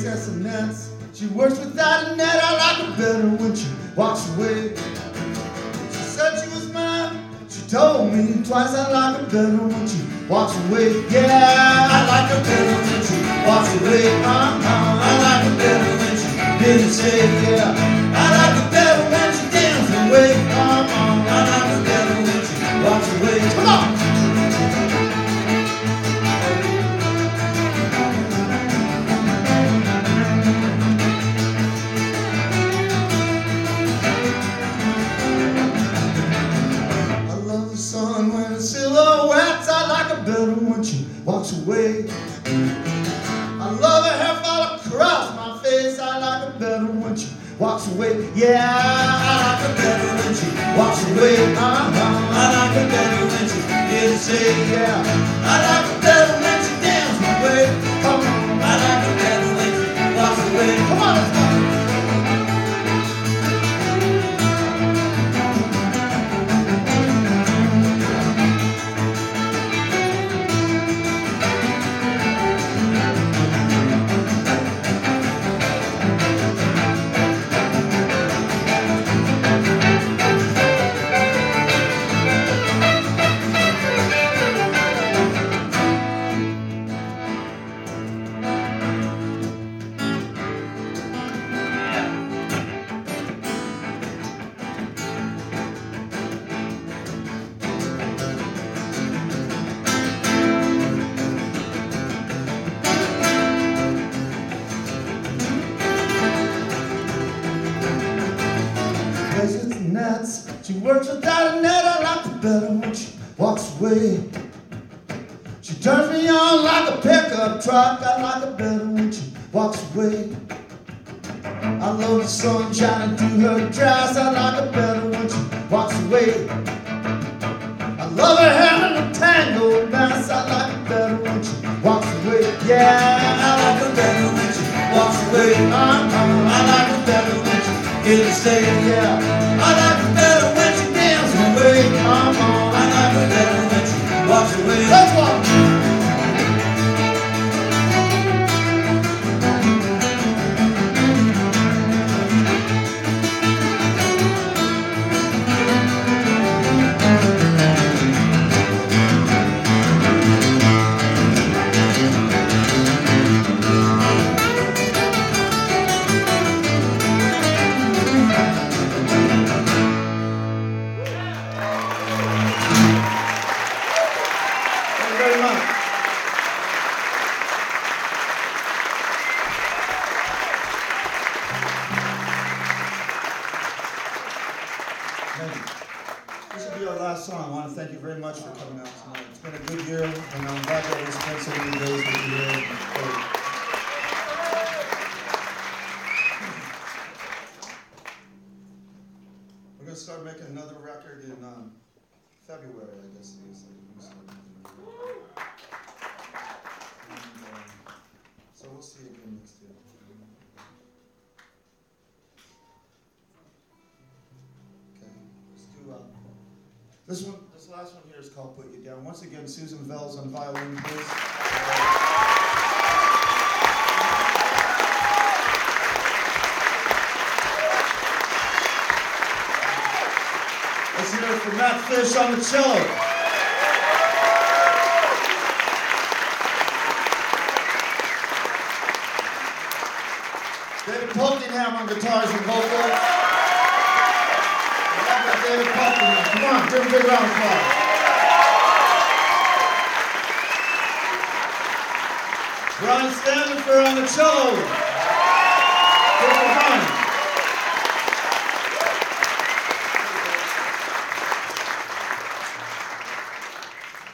that's the nets. She works without a net. I like her better when she walks away. She said she was mine. She told me twice. I like her better when she walks away. Yeah, I like her better when she walks away. I like her better when she didn't say yeah. I like her better when she dances away. I like her better when she walks away. Come on. Silhouettes, I like her better when she walks away. I love her hair fall across my face. I like her better when she walks away. Yeah, I like her better when she walks away. I like her better when she didn't say yeah. I like her better when she dances away. Come on, I like her better when she walks away. Come on, let's go. Nets. She works without a net. I like her better when she walks away. She turns me on like a pickup truck. I like her better when she walks away. I love the sun shining through her dress. I like her better when she walks away. I love her hair in a tangled mess. I like her better when she walks away. Yeah, I like her better when she walks away. I like her better when she gets to stay. Yeah. I like her better when she dances away. I like her better when she walks away. Let's walk. This will be our last song. I want to thank you very much for coming out tonight. It's been a good year, and I'm glad that we spent so many days with you here. We're going to start making another record in February, I guess it is. So we'll see you again next year. This last one here is called Put You Down. Once again, Susan Vels on violin, please. Let's hear it for Matt Fish on the cello. David Polkingham on guitars and vocals. David Polkingham. Come on, give him a big round of applause. Brian Standifer on the cello.